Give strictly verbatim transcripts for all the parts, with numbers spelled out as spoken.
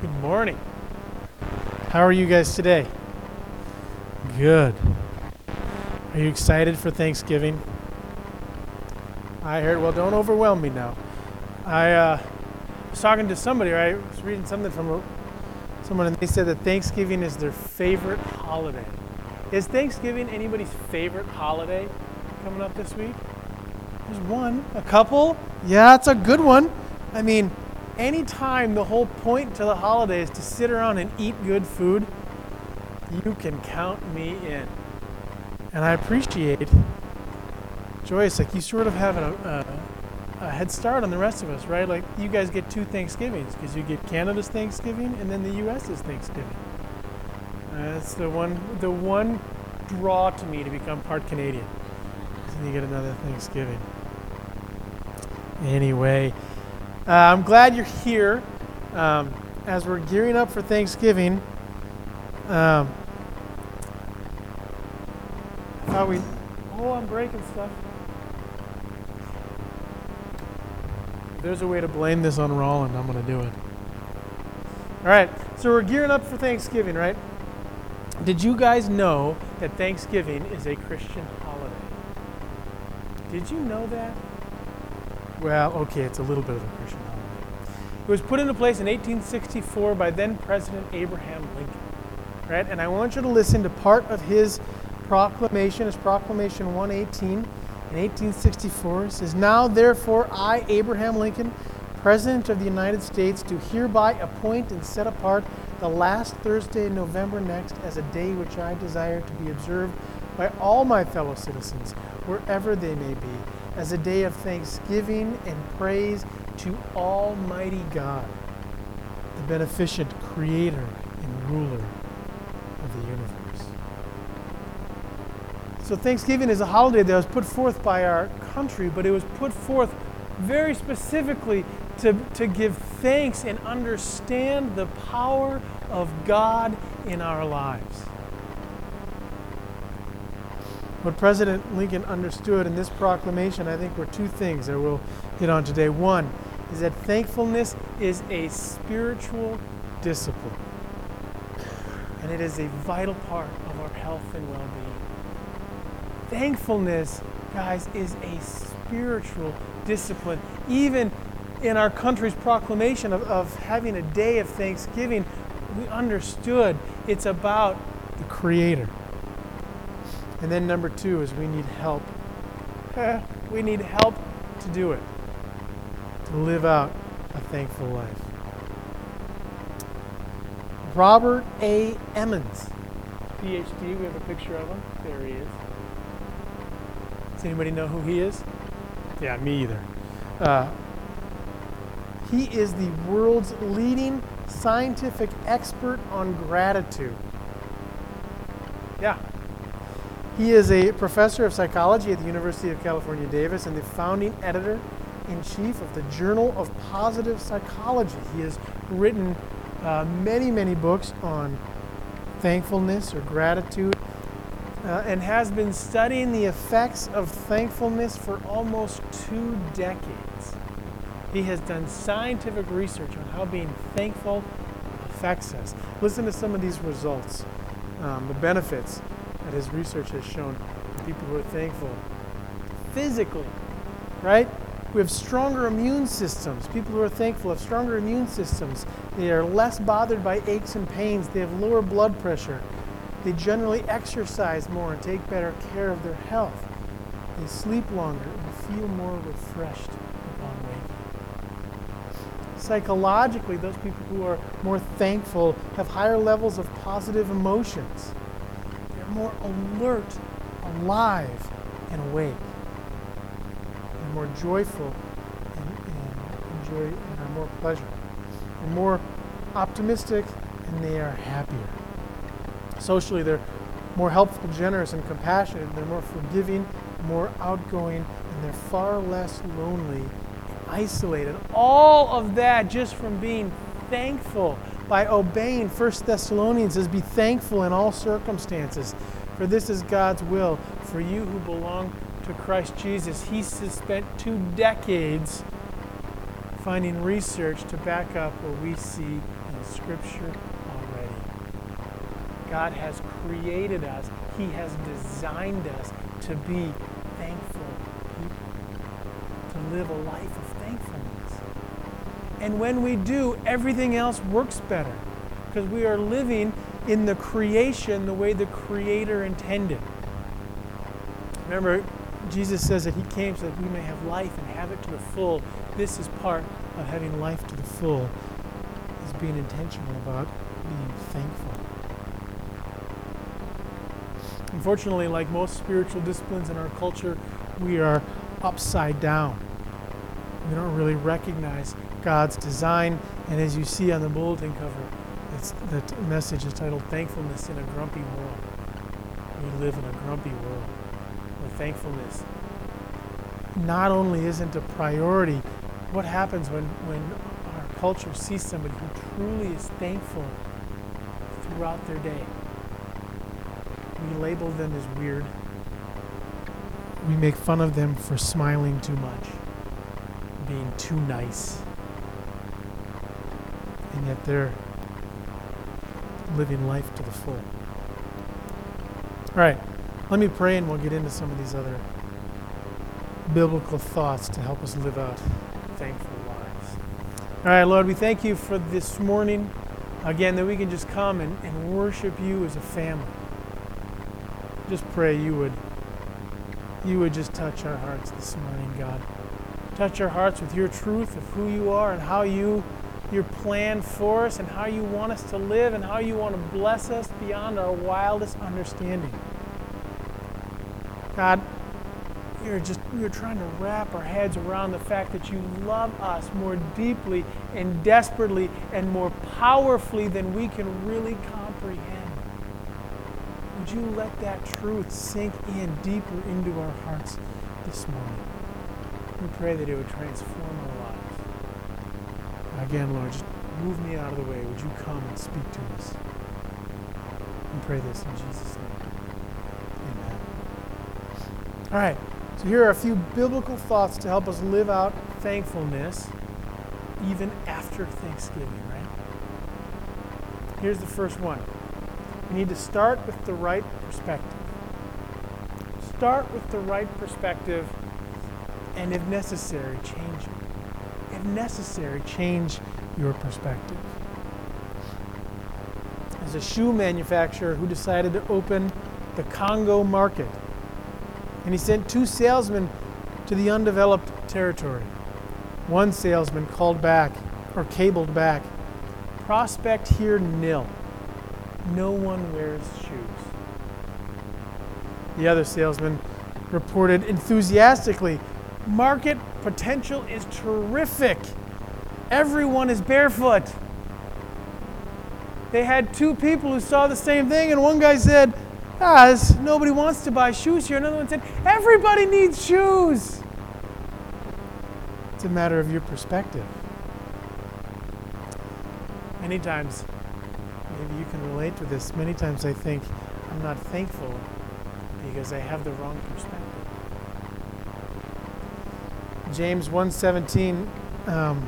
Good morning. How are you guys today? Good. Are you excited for Thanksgiving? I heard, well, don't overwhelm me now. I uh, was talking to somebody, right? I was reading something from a, someone, and they said that Thanksgiving is their favorite holiday. Is Thanksgiving anybody's favorite holiday coming up this week? There's one, a couple. Yeah, it's a good one. I mean, anytime the whole point to the holiday is to sit around and eat good food, you can count me in. And I appreciate, Joyce, like you sort of have a, a, a head start on the rest of us, right? Like you guys get two Thanksgivings because you get Canada's Thanksgiving and then the U S's Thanksgiving. Uh, that's the one, the one draw to me to become part Canadian. And you get another Thanksgiving. Anyway, uh, I'm glad you're here. Um, as we're gearing up for Thanksgiving, um, I thought we. Oh, I'm breaking stuff. If there's a way to blame this on Roland, I'm going to do it. All right, so we're gearing up for Thanksgiving, right? Did you guys know that Thanksgiving is a Christian holiday? Did you know that? Well, okay, it's a little bit of a Christian holiday. It was put into place in eighteen sixty-four by then President Abraham Lincoln, right? And I want you to listen to part of his proclamation, his Proclamation one eighteen in eighteen sixty-four. It says, "Now therefore I, Abraham Lincoln, President of the United States, do hereby appoint and set apart the last Thursday in November next as a day which I desire to be observed by all my fellow citizens, wherever they may be, as a day of thanksgiving and praise to Almighty God, the beneficent creator and ruler of the universe." So Thanksgiving is a holiday that was put forth by our country, but it was put forth very specifically to, to give thanks and understand the power of God in our lives. What President Lincoln understood in this proclamation, I think, were two things that we'll hit on today. One is that thankfulness is a spiritual discipline, and it is a vital part of our health and well-being. Thankfulness, guys, is a spiritual discipline. Even in our country's proclamation of, of having a day of Thanksgiving, we understood it's about the Creator. And then number two is we need help. We need help to do it, to live out a thankful life. Robert A. Emmons, P H D, we have a picture of him. There he is. Does anybody know who he is? Yeah, me either. Uh, he is the world's leading scientific expert on gratitude. Yeah. He is a professor of psychology at the University of California, Davis, and the founding editor-in-chief of the Journal of Positive Psychology. He has written uh, many, many books on thankfulness or gratitude, uh, and has been studying the effects of thankfulness for almost two decades. He has done scientific research on how being thankful affects us. Listen to some of these results, um, the benefits that his research has shown people who are thankful. Physically, right? We have stronger immune systems. People who are thankful have stronger immune systems. They are less bothered by aches and pains. They have lower blood pressure. They generally exercise more and take better care of their health. They sleep longer and feel more refreshed upon waking. Psychologically, those people who are more thankful have higher levels of positive emotions. More alert, alive, and awake. They're more joyful and, and enjoy and are more pleasure. They're more optimistic and they are happier. Socially, they're more helpful, generous, and compassionate. They're more forgiving, more outgoing, and they're far less lonely and isolated. All of that just from being thankful. By obeying First Thessalonians says, "Be thankful in all circumstances, for this is God's will for you who belong to Christ Jesus." He spent two decades finding research to back up what we see in in Scripture already. God has created us. He has designed us to be thankful people, to live a life of thankfulness. And when we do, everything else works better because we are living in the creation the way the Creator intended. Remember, Jesus says that He came so that we may have life and have it to the full. This is part of having life to the full, is being intentional about being thankful. Unfortunately, like most spiritual disciplines in our culture, we are upside down. We don't really recognize God's design, and as you see on the bulletin cover, it's, the t- message is titled Thankfulness in a Grumpy World. We live in a grumpy world where thankfulness not only isn't a priority. What happens when, when our culture sees somebody who truly is thankful throughout their day? We label them as weird. We make fun of them for smiling too much, being too nice. And yet they're living life to the full. All right, let me pray and we'll get into some of these other biblical thoughts to help us live out thankful lives. All right, Lord, we thank you for this morning, again, that we can just come and, and worship you as a family. Just pray you would you would just touch our hearts this morning, God. Touch our hearts with your truth of who you are and how you, your plan for us and how you want us to live and how you want to bless us beyond our wildest understanding. God, you're just you're trying to wrap our heads around the fact that you love us more deeply and desperately and more powerfully than we can really comprehend. Would you let that truth sink in deeper into our hearts this morning? We pray that it would transform our lives. Again, Lord, just move me out of the way. Would you come and speak to us? We pray this in Jesus' name. Amen. All right, so here are a few biblical thoughts to help us live out thankfulness even after Thanksgiving, right? Here's the first one. We need to start with the right perspective. Start with the right perspective, and if necessary, change it. If necessary, change your perspective. There's a shoe manufacturer who decided to open the Congo market, and he sent two salesmen to the undeveloped territory. One salesman called back, or cabled back, "Prospect here nil. No one wears shoes." The other salesman reported enthusiastically, "Market potential is terrific. Everyone is barefoot." They had two people who saw the same thing, and one guy said, ah, this, nobody wants to buy shoes here. Another one said, everybody needs shoes. It's a matter of your perspective. Many times, maybe you can relate to this. Many times I think I'm not thankful because I have the wrong perspective. James one seventeen, um,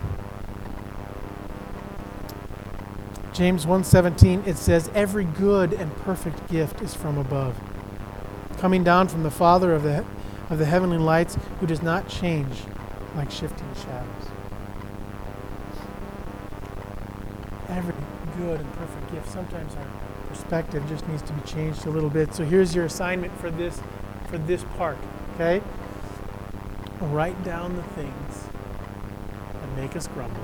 James one seventeen, it says, "Every good and perfect gift is from above, coming down from the Father of the of the heavenly lights, who does not change like shifting shadows." Every good and perfect gift. Sometimes our perspective just needs to be changed a little bit. So here's your assignment for this for this part, okay? Write down the things that make us grumble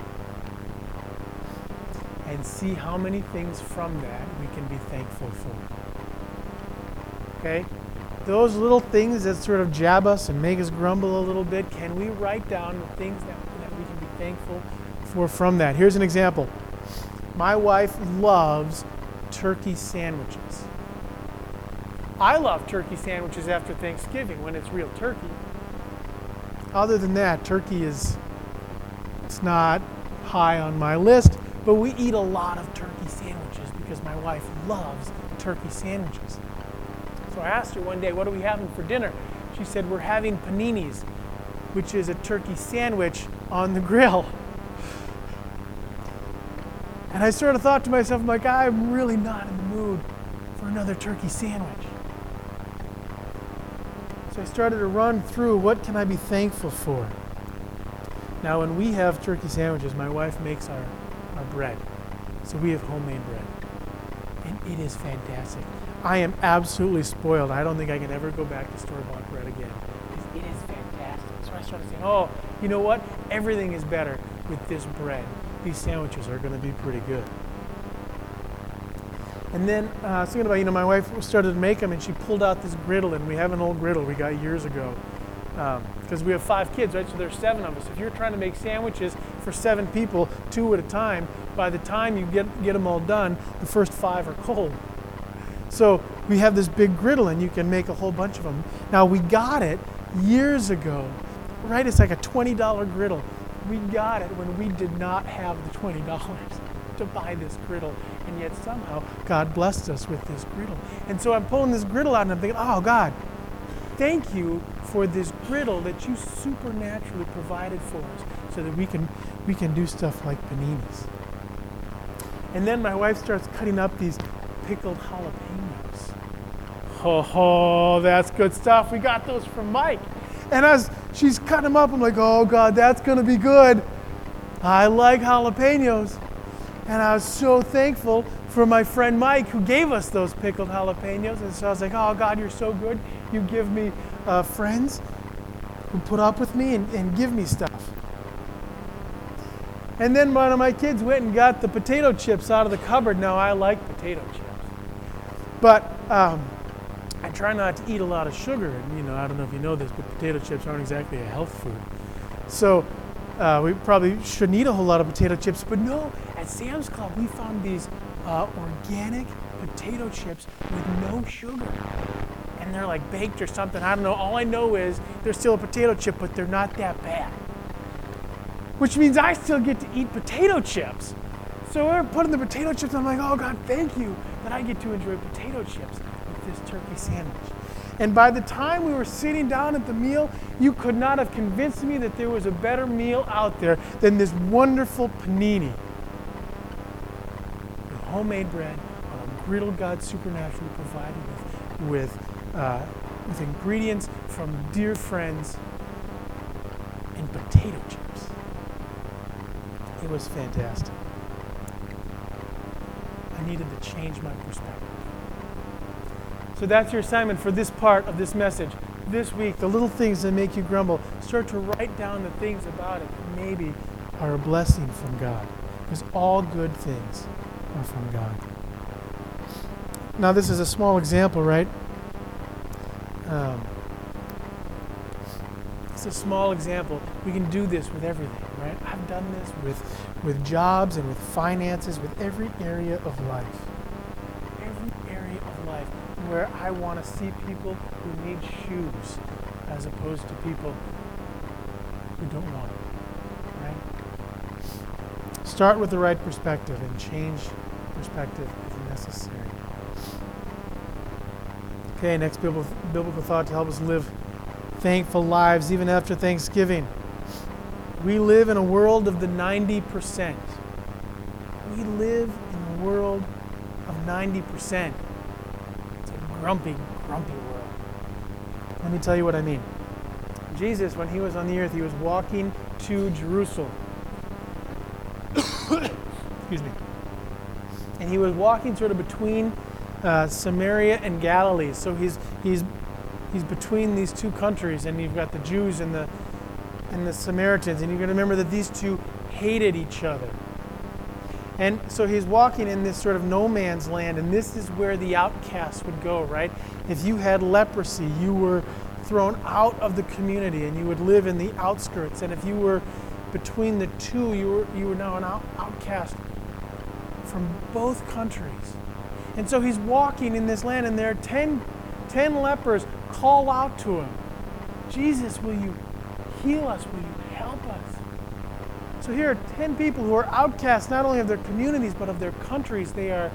and see how many things from that we can be thankful for. Okay? Those little things that sort of jab us and make us grumble a little bit, can we write down the things that, that we can be thankful for from that? Here's an example. My wife loves turkey sandwiches. I love turkey sandwiches after Thanksgiving when it's real turkey. Other than that, turkey is it's not high on my list, but we eat a lot of turkey sandwiches because my wife loves turkey sandwiches. So I asked her one day, what are we having for dinner? She said, we're having paninis, which is a turkey sandwich on the grill. And I sort of thought to myself, I'm like, I'm really not in the mood for another turkey sandwich. So I started to run through, what can I be thankful for? Now, when we have turkey sandwiches, my wife makes our, our bread. So we have homemade bread. And it is fantastic. I am absolutely spoiled. I don't think I can ever go back to store-bought bread again. It is fantastic. So I started saying, oh, you know what? Everything is better with this bread. These sandwiches are going to be pretty good. And then uh, I was thinking about, you know, my wife started to make them, and she pulled out this griddle, and we have an old griddle we got years ago. Because um, we have five kids, right? So there's seven of us. If you're trying to make sandwiches for seven people, two at a time, by the time you get, get them all done, the first five are cold. So we have this big griddle, and you can make a whole bunch of them. Now, we got it years ago, right? It's like a twenty dollar griddle. We got it when we did not have the twenty dollars to buy this griddle, and yet somehow God blessed us with this griddle. And so I'm pulling this griddle out, and I'm thinking, oh, God, thank you for this griddle that you supernaturally provided for us so that we can we can do stuff like paninis. And then my wife starts cutting up these pickled jalapenos. Ho ho, that's good stuff. We got those from Mike. And as she's cutting them up, I'm like, oh God, that's gonna be good. I like jalapenos. And I was so thankful for my friend Mike who gave us those pickled jalapenos. And so I was like, oh God, you're so good. You give me uh, friends who put up with me and, and give me stuff. And then one of my kids went and got the potato chips out of the cupboard. Now, I like potato chips. But um, I try not to eat a lot of sugar. And, you know, I don't know if you know this, but potato chips aren't exactly a health food. So uh, we probably shouldn't eat a whole lot of potato chips. But no, at Sam's Club, we found these uh, organic potato chips with no sugar. And they're like baked or something. I don't know. All I know is they're still a potato chip, but they're not that bad. Which means I still get to eat potato chips. So we're putting the potato chips, I'm like, oh God, thank you that I get to enjoy potato chips with this turkey sandwich. And by the time we were sitting down at the meal, you could not have convinced me that there was a better meal out there than this wonderful panini. With homemade bread on a griddle God supernaturally provided with, with, uh, with ingredients from dear friends and potato chips. It was fantastic. I needed to change my perspective. So that's your assignment for this part of this message. This week, the little things that make you grumble, start to write down the things about it that maybe are a blessing from God. Because all good things are from God. Now, this is a small example, right? Um, it's a small example. We can do this with everything, right? I've done this with, with jobs and with finances, with every area of life. Every area of life where I want to see people who need shoes as opposed to people who don't want them, right? Start with the right perspective and change perspective if necessary. Okay, next biblical, biblical thought to help us live thankful lives even after Thanksgiving. We live in a world of the ninety percent. We live in a world of ninety percent. It's a grumpy, grumpy world. Let me tell you what I mean. Jesus, when he was on the earth, he was walking to Jerusalem. Excuse me. And he was walking sort of between uh, Samaria and Galilee. So he's he's he's between these two countries, and you've got the Jews and the and the Samaritans, and you're going to remember that these two hated each other. And so he's walking in this sort of no man's land, and this is where the outcasts would go, right? If you had leprosy, you were thrown out of the community, and you would live in the outskirts. And if you were between the two, you were you were now an out, outcast from both countries. And so he's walking in this land, and there are ten, ten lepers call out to him, Jesus, will you heal us? Will you help us? So here are ten people who are outcasts not only of their communities, but of their countries. They are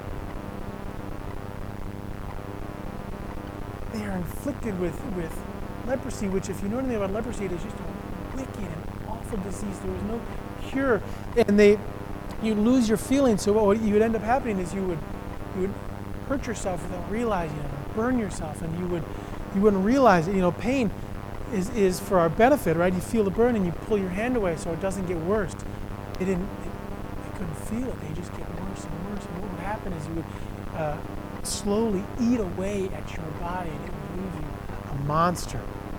they are inflicted with, with leprosy, which, if you know anything about leprosy, it is just a wicked and awful disease. There was no cure. And they You'd lose your feelings. So what you would end up happening is you would you would hurt yourself without realizing it, or burn yourself, and you would you wouldn't realize it. You know, pain is, is for our benefit, right? You feel the burn and you pull your hand away so it doesn't get worse. They didn't. They, they couldn't feel it. They just get worse and worse. And what would happen is you would uh, slowly eat away at your body, and it would leave you a monster.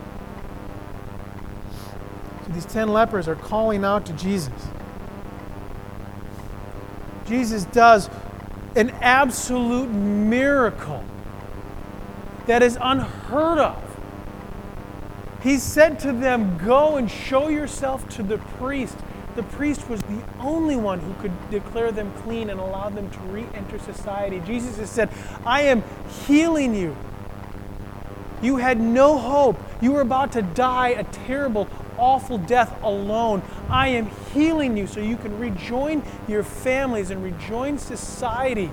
So these ten lepers are calling out to Jesus. Jesus does an absolute miracle that is unheard of. He said to them, "Go and show yourself to the priest." The priest was the only one who could declare them clean and allow them to re-enter society. Jesus has said, "I am healing you. You had no hope. You were about to die a terrible, awful death alone. I am healing you so you can rejoin your families and rejoin society."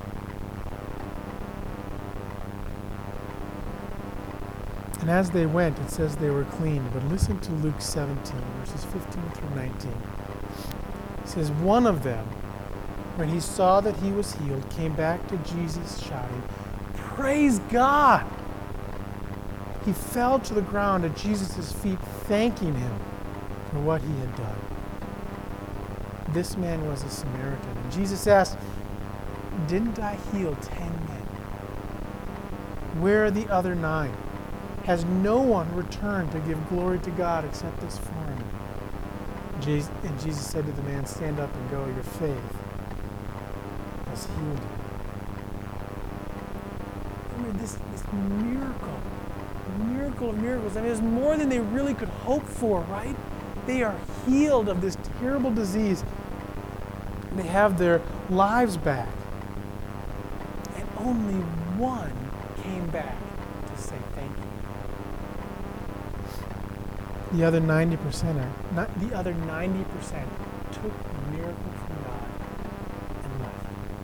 And as they went, it says they were clean. But listen to Luke seventeen, verses fifteen through nineteen. It says, one of them, when he saw that he was healed, came back to Jesus shouting, "Praise God!" He fell to the ground at Jesus' feet, thanking him for what he had done. This man was a Samaritan. And Jesus asked, "Didn't I heal ten men? Where are the other nine? Has no one returned to give glory to God except this foreigner?" And Jesus said to the man, "Stand up and go. Your faith has healed you." Remember this, this miracle, the miracle of miracles. I mean, it's more than they really could hope for, right? They are healed of this terrible disease. They have their lives back. And only one came back to say thank you. The other ninety percent are, not, the other ninety percent took the miracle from God and left.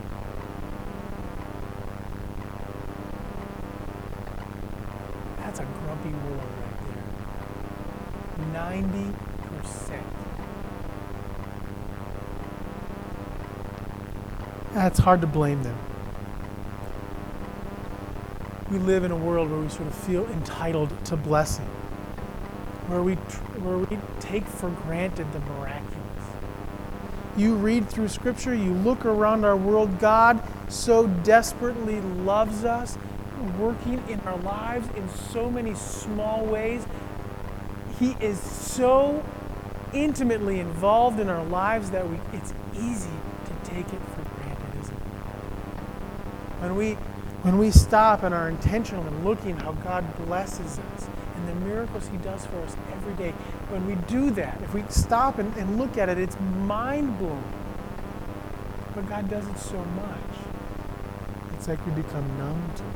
That's a grumpy world right there. ninety percent. That's hard to blame them. We live in a world where we sort of feel entitled to blessing, where we where we take for granted the miraculous. You read through Scripture, you look around our world, God so desperately loves us, working in our lives in so many small ways. He is so intimately involved in our lives that we it's easy to take it for granted, isn't it? When we when we stop and are intentional in looking how God blesses us and the miracles He does for us every day, when we do that, if we stop and, and look at it, it's mind-blowing. But God does it so much. It's like we become numb to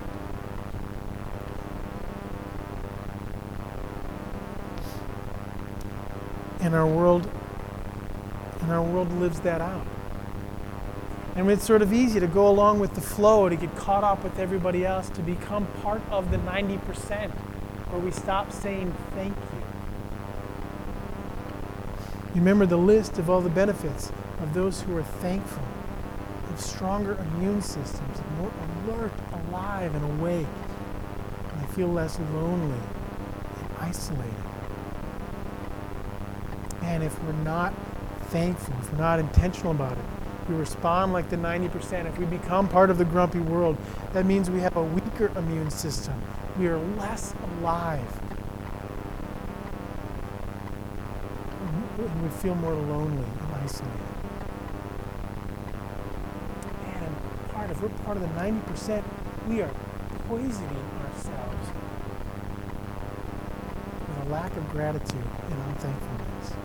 it. And our world, and our world lives that out. And it's sort of easy to go along with the flow, to get caught up with everybody else, to become part of the ninety percent, where we stop saying thank you. You remember the list of all the benefits of those who are thankful, of stronger immune systems, more alert, alive, and awake. And they feel less lonely and isolated. And if we're not thankful, if we're not intentional about it, we respond like the ninety percent. If we become part of the grumpy world, that means we have a weaker immune system. We are less alive. And we feel more lonely and isolated. And part of, we're part of the ninety percent, we are poisoning ourselves with a lack of gratitude and unthankfulness.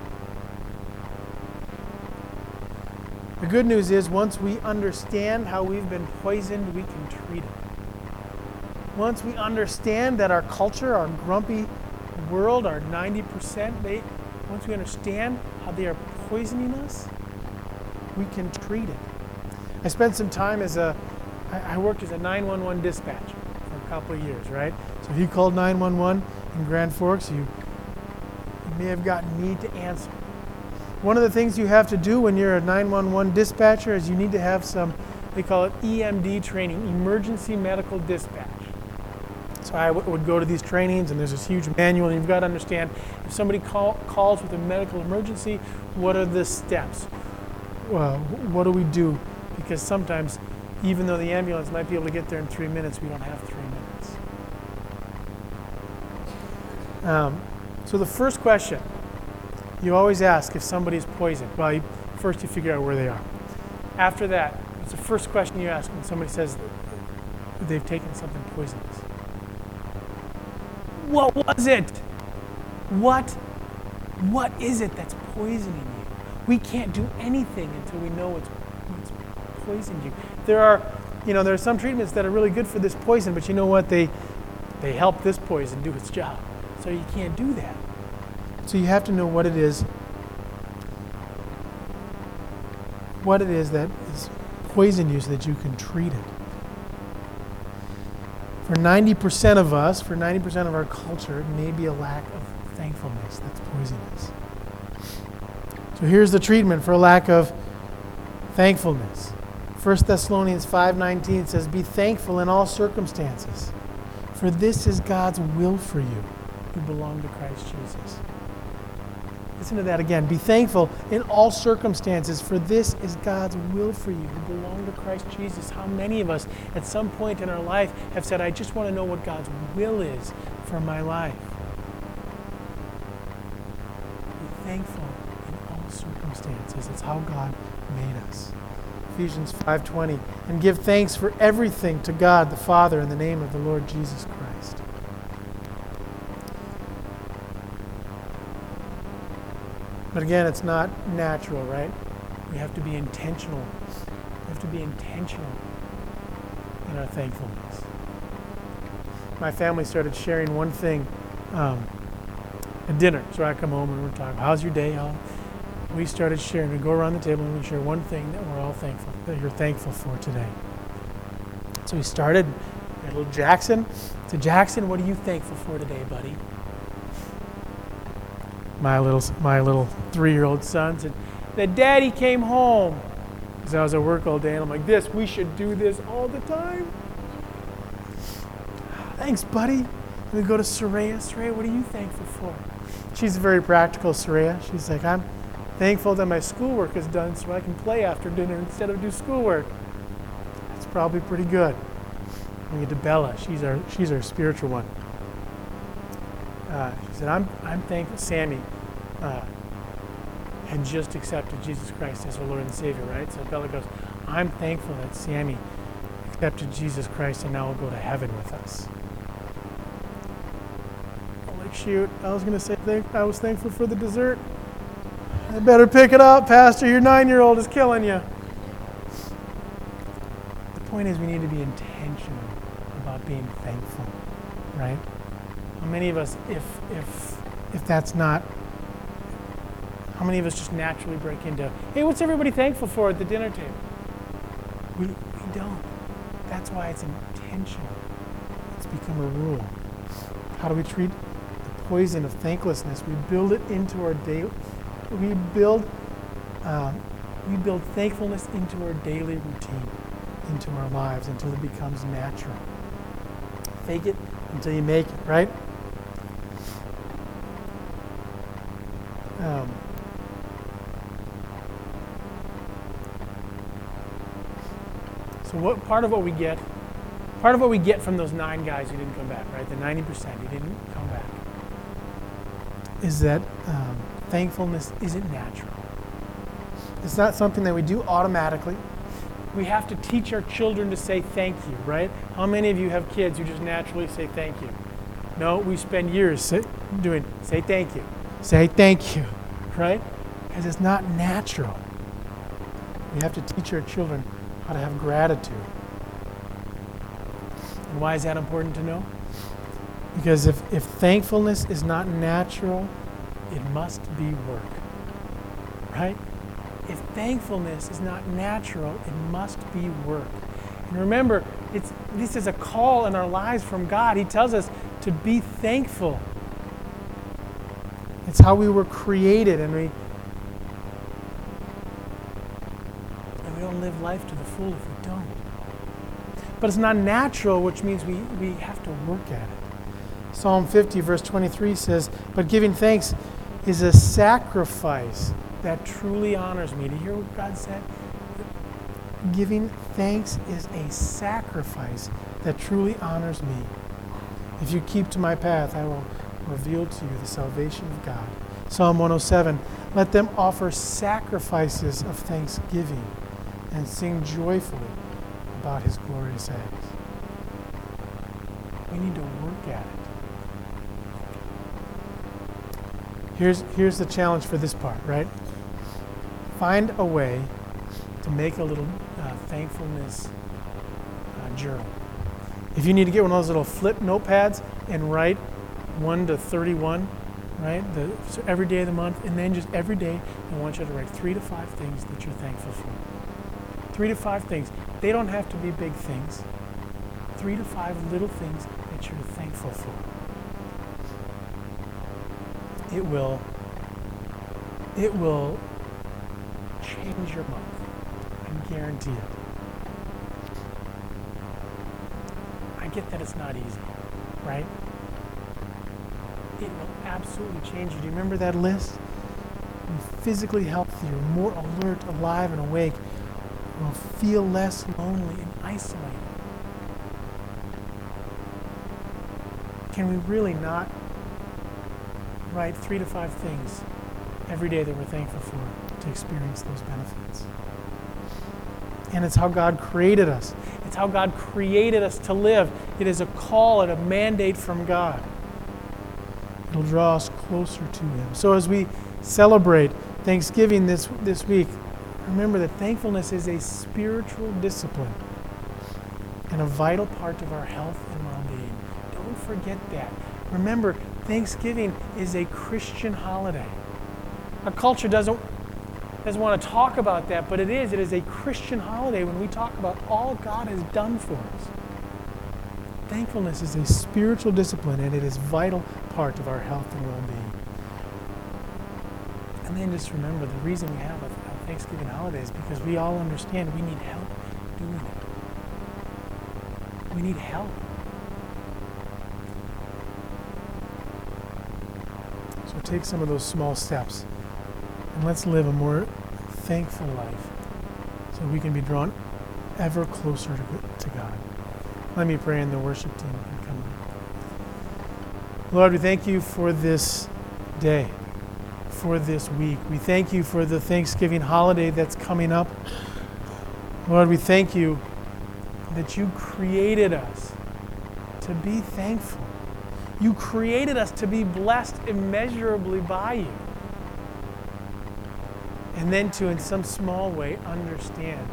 The good news is, once we understand how we've been poisoned, we can treat it. Once we understand that our culture, our grumpy world, our ninety percent, they, once we understand how they are poisoning us, we can treat it. I spent some time as a, I worked as a nine one one dispatcher for a couple of years, right? So if you called nine one one in Grand Forks, you, you may have gotten me to answer. One of the things you have to do when you're a nine one one dispatcher is you need to have some, they call it E M D training, Emergency Medical Dispatch. So I w- would go to these trainings, and there's this huge manual, and you've got to understand, if somebody call, calls with a medical emergency, what are the steps? Well, what do we do? Because sometimes, even though the ambulance might be able to get there in three minutes, we don't have three minutes. Um, so the first question, you always ask if somebody's poisoned. Well, you, first you figure out where they are. After that, it's the first question you ask when somebody says that they've taken something poisonous. What was it? What? What is it that's poisoning you? We can't do anything until we know what's, what's poisoned you. There are, you know, there are some treatments that are really good for this poison, but you know what? They, they help this poison do its job. So you can't do that. So you have to know what it is, what it is that is poisoned you so that you can treat it. For ninety percent of us, for ninety percent of our culture, it may be a lack of thankfulness that's poisonous. So here's the treatment for a lack of thankfulness. First Thessalonians five nineteen says, "Be thankful in all circumstances, for this is God's will for you who belong to Christ Jesus." Listen to that again. Be thankful in all circumstances, for this is God's will for you who belong to Christ Jesus. How many of us at some point in our life have said, I just want to know what God's will is for my life? Be thankful in all circumstances. It's how God made us. Ephesians five twenty, "And give thanks for everything to God the Father in the name of the Lord Jesus Christ." But again, it's not natural, right? We have to be intentional. We have to be intentional in our thankfulness. My family started sharing one thing um, at dinner. So I come home and we're talking, how's your day? How? We started sharing. We go around the table and we share one thing that we're all thankful, that you're thankful for today. So we started, we had little Jackson. So Jackson, what are you thankful for today, buddy? My little my little three-year-old son said, that Daddy came home. Because I was at work all day, and I'm like, this, we should do this all the time. Thanks, buddy. And we go to Soraya. Soraya, what are you thankful for? She's very practical, Soraya. She's like, I'm thankful that my schoolwork is done so I can play after dinner instead of do schoolwork. That's probably pretty good. We get to Bella. She's our she's our spiritual one. Uh, she said, I'm I'm thankful Sammy uh, had just accepted Jesus Christ as her Lord and Savior, right? So Bella goes, I'm thankful that Sammy accepted Jesus Christ and now will go to heaven with us. I'm like, shoot, I was going to say thank, I was thankful for the dessert. I better pick it up, Pastor. Your nine-year-old is killing you. The point is we need to be intentional about being thankful, right? How many of us, if if if that's not, how many of us just naturally break into, hey, what's everybody thankful for at the dinner table? We we don't. That's why it's intentional. It's become a rule. How do we treat the poison of thanklessness? We build it into our daily. We build uh, we build thankfulness into our daily routine, into our lives, until it becomes natural. Fake it until you make it, right? Um, so what part of what we get, part of what we get from those nine guys who didn't come back, right? The ninety percent who didn't come back, is that um, thankfulness isn't natural. It's not something that we do automatically. We have to teach our children to say thank you, right? How many of you have kids who just naturally say thank you? No, we spend years say, doing say thank you. Say thank you, right? Because it's not natural. We have to teach our children how to have gratitude. And why is that important to know? Because if, if thankfulness is not natural, it must be work, right? If thankfulness is not natural, it must be work. And remember, it's this is a call in our lives from God. He tells us to be thankful. It's how we were created, and we live life to the full if we don't. But it's not natural, which means we, we have to work at it. Psalm fifty, verse twenty-three says, but giving thanks is a sacrifice that truly honors me. Do you hear what God said? Giving thanks is a sacrifice that truly honors me. If you keep to my path, I will reveal to you the salvation of God. Psalm one oh seven, let them offer sacrifices of thanksgiving and sing joyfully about his glorious acts. We need to work at it. Here's, here's the challenge for this part, right? Find a way to make a little uh, thankfulness uh, journal. If you need to get one of those little flip notepads and write one to thirty-one, right? The, so every day of the month, and then just every day, I want you to write three to five things that you're thankful for. Three to five things. They don't have to be big things. Three to five little things that you're thankful for. It will, it will change your month. I guarantee it. I get that it's not easy, right? It will absolutely change you. Do you remember that list? You're physically healthier, more alert, alive, and awake. You will feel less lonely and isolated. Can we really not write three to five things every day that we're thankful for to experience those benefits? And it's how God created us. It's how God created us to live. It is a call and a mandate from God. It'll draw us closer to him. So as we celebrate Thanksgiving this, this week, remember that thankfulness is a spiritual discipline and a vital part of our health and well-being. Don't forget that. Remember, Thanksgiving is a Christian holiday. Our culture doesn't, doesn't want to talk about that, but it is. It is a Christian holiday when we talk about all God has done for us. Thankfulness is a spiritual discipline, and it is a vital part of our health and well-being. And then just remember, the reason we have a, a Thanksgiving holiday is because we all understand we need help doing it. We need help. So take some of those small steps, and let's live a more thankful life so we can be drawn ever closer to, to God. Let me pray, and the worship team can come up. Lord, we thank you for this day, for this week. We thank you for the Thanksgiving holiday that's coming up. Lord, we thank you that you created us to be thankful. You created us to be blessed immeasurably by you. And then to, in some small way, understand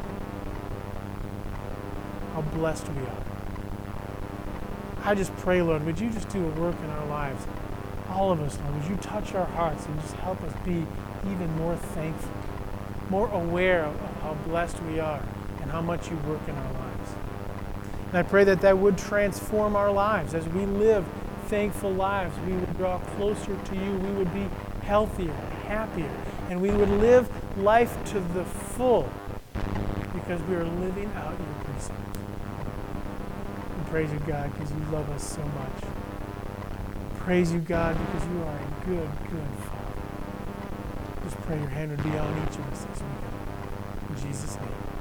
how blessed we are. I just pray, Lord, would you just do a work in our lives? All of us, Lord, would you touch our hearts and just help us be even more thankful, more aware of how blessed we are and how much you work in our lives. And I pray that that would transform our lives. As we live thankful lives, we would draw closer to you. We would be healthier, happier, and we would live life to the full because we are living out your precepts. We praise you, God, because you love us so much. Praise you, God, because you are a good, good Father. Just pray your hand would be on each of us this weekend. In Jesus' name.